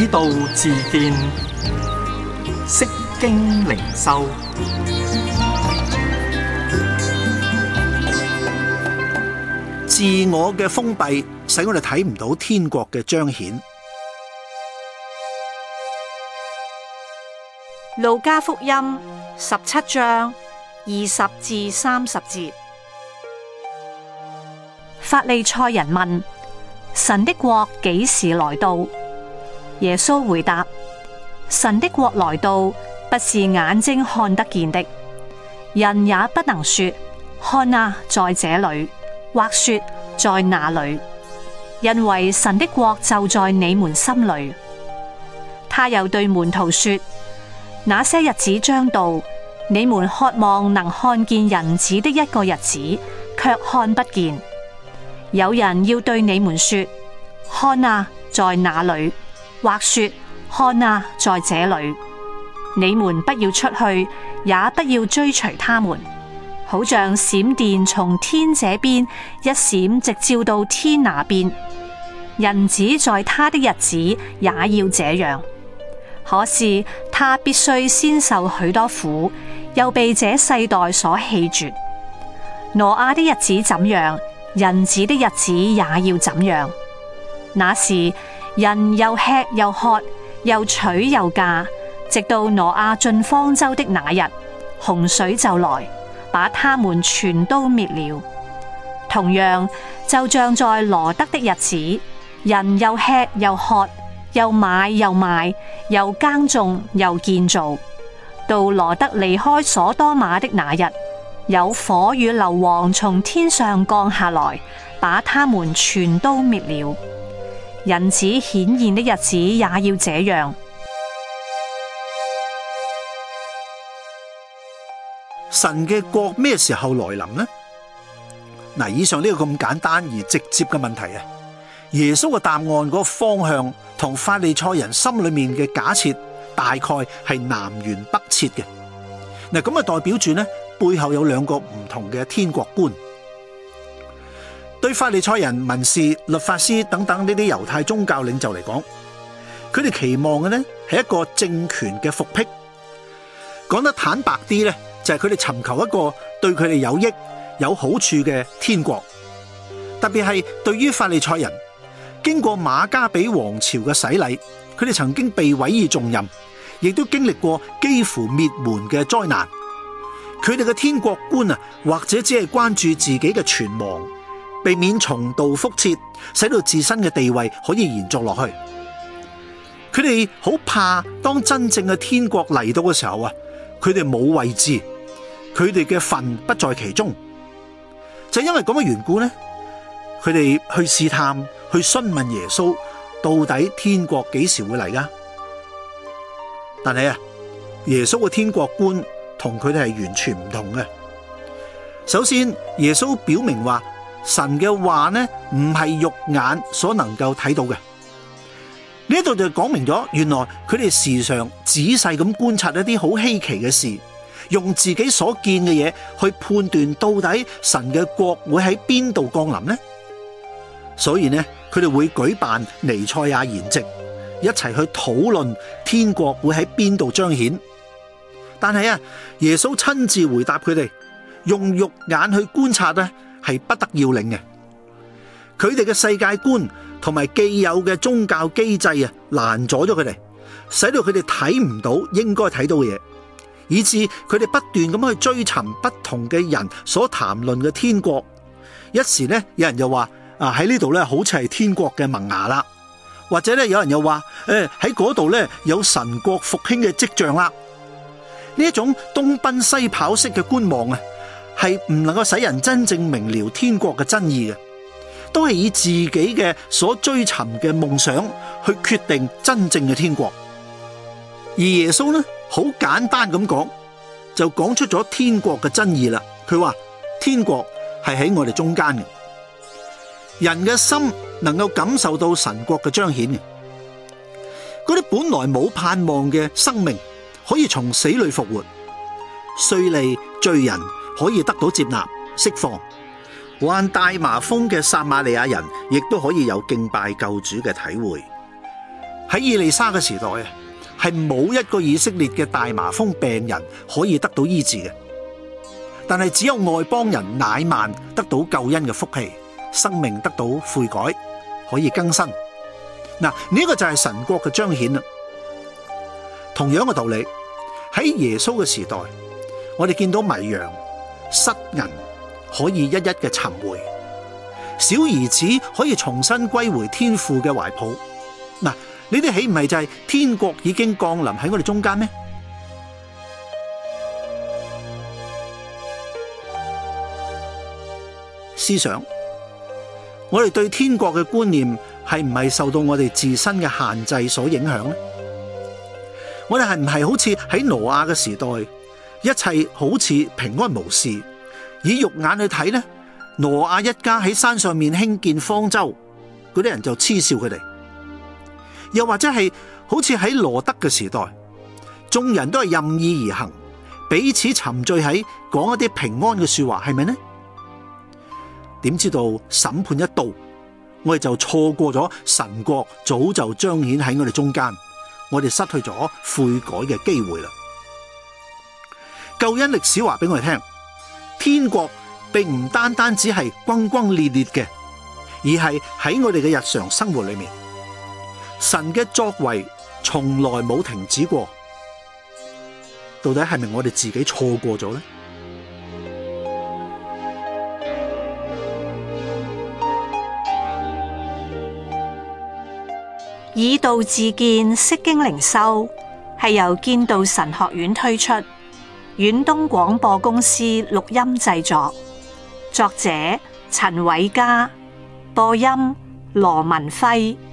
道自見，釋經靈修。 自我嘅封閉使我哋睇唔到天國嘅彰顯。 路加福音17章20至30節。法利賽人問：神的國幾時來到？耶穌回答：神的國來到，不是眼睛看得見的，人也不能說看啊，在這裏，或說在那裏，因為神的國就在你們心裏。他又對門徒說：那些日子將到，你們渴望能看見人子的一個日子，卻看不見。有人要對你們說：看啊，在那裏，或說看啊，在這裏。你們不要出去，也不要追隨他們，好像閃電從天這邊一閃，直照到天那邊。人子在他的日子也要這樣。可是他必須先受許多苦，又被這世代所棄絕。挪亞的日子怎樣，人子的日子也要怎樣。那時人又吃又喝，又娶又嫁，直到挪亞進方舟的那日，洪水就來，把他們全都滅了。同樣，就像在羅得的日子，人又吃又喝，又買又賣，又耕種又建造。到羅得離開所多瑪的那日，有火與硫磺從天上降下來，把他們全都滅了。人子顯現的日子也要這樣。 神嘅國咩時候來臨呢？嗱，以上呢個咁簡單而直接嘅問題啊，耶穌嘅答案嗰個方向同法利賽人心裏面嘅假設大概係南轅北轍嘅。嗱，咁啊代表住呢，背後有兩個唔同嘅天國觀。對法利賽人、文士、律法師等等呢啲猶太宗教領袖嚟講，佢哋期望嘅呢係一個政權嘅復辟。講得坦白啲呢，就係佢哋尋求一個對佢哋有益有好處嘅天國。特別係對於法利賽人，經過馬加比王朝嘅洗禮，佢哋曾經被委以重任，亦都經歷過幾乎滅門嘅災難。佢哋嘅天國觀啊，或者只係關注自己嘅存亡，避免重蹈覆轍，使到自身嘅地位可以延續落去。佢哋好怕當真正嘅天國嚟到嘅時候啊，佢哋冇位置，佢哋嘅份不在其中。就因為咁嘅緣故呢，佢哋去試探，去詢問耶穌，到底天國幾時會嚟㗎？但係啊，耶穌嘅天國觀同佢哋係完全唔同嘅。首先，耶穌表明話，神嘅話呢唔係肉眼所能夠睇到嘅。呢度就講明咗，原來佢哋時常仔細咁觀察一啲好稀奇嘅事，用自己所見嘅嘢去判斷到底神嘅國會喺邊度降臨呢？所以呢，佢哋會舉辦彌賽亞筵席，一齊去討論天國會喺邊度彰顯。但係啊，耶穌親自回答佢哋，用肉眼去觀察呢係不得要領嘅。佢哋嘅世界觀同埋既有嘅宗教機制啊，攔阻咗佢哋，使到佢哋睇唔到應該睇到嘅嘢，以致佢哋不斷咁去追尋不同嘅人所談論嘅天國。一時呢，有人又話喺呢度咧，好似係天國嘅萌芽啦，或者咧，有人又話喺嗰度咧有神國復興嘅跡象啦。呢一種東奔西跑式嘅觀望啊，係唔能夠使人真正明了天國嘅真意嘅，都係以自己嘅所追尋嘅夢想去決定真正嘅天國。而耶穌呢，好簡單咁講，就講出咗天國嘅真意啦。佢話天國係喺我哋中間嘅，人嘅心能夠感受到神國嘅彰顯嘅。嗰啲本來冇盼望嘅生命可以從死裏復活，稅吏罪人可以得到接納釋放，患大麻風嘅撒瑪利亞人亦都可以有敬拜救主嘅體會。 喺以利沙嘅時代啊，係冇一個以色列嘅大麻風病人可以得到醫治嘅，但係只有外邦人乃縵得到救恩嘅福氣，生命得到悔改，可以更新。嗱，呢個就係神國嘅彰顯啦。同樣嘅道理，喺耶穌嘅時代，我哋見到迷羊失銀可以一一嘅尋回，小兒子可以重新歸回天父嘅懷抱。嗱，呢啲豈唔係就係天國已經降臨喺我哋中間咩？思想，我哋對天國嘅觀念係唔係受到我哋自身嘅限制所影響呢？我哋係唔係好似喺挪亞嘅時代，一切好似平安無事？以肉眼去睇呢，挪亞一家喺山上面興建方舟，嗰啲人就嗤笑佢哋。又或者係好似喺羅德嘅時代，眾人都係任意而行，彼此沉醉喺講一啲平安嘅說話，係咪呢？點知道審判一到，我哋就錯過咗神國早就彰顯喺我哋中間，我哋失去咗悔改嘅機會啦。救恩歷史話俾我哋聽，天國並唔單單只係轟轟烈烈嘅，而係喺我哋嘅日常生活裏面，神嘅作為從來冇停止過。到底係咪我哋自己錯過咗呢？ 以道自見，釋經靈修係由建道神學院推出，遠東廣播公司錄音製作，作者陳偉嘉，播音羅文輝。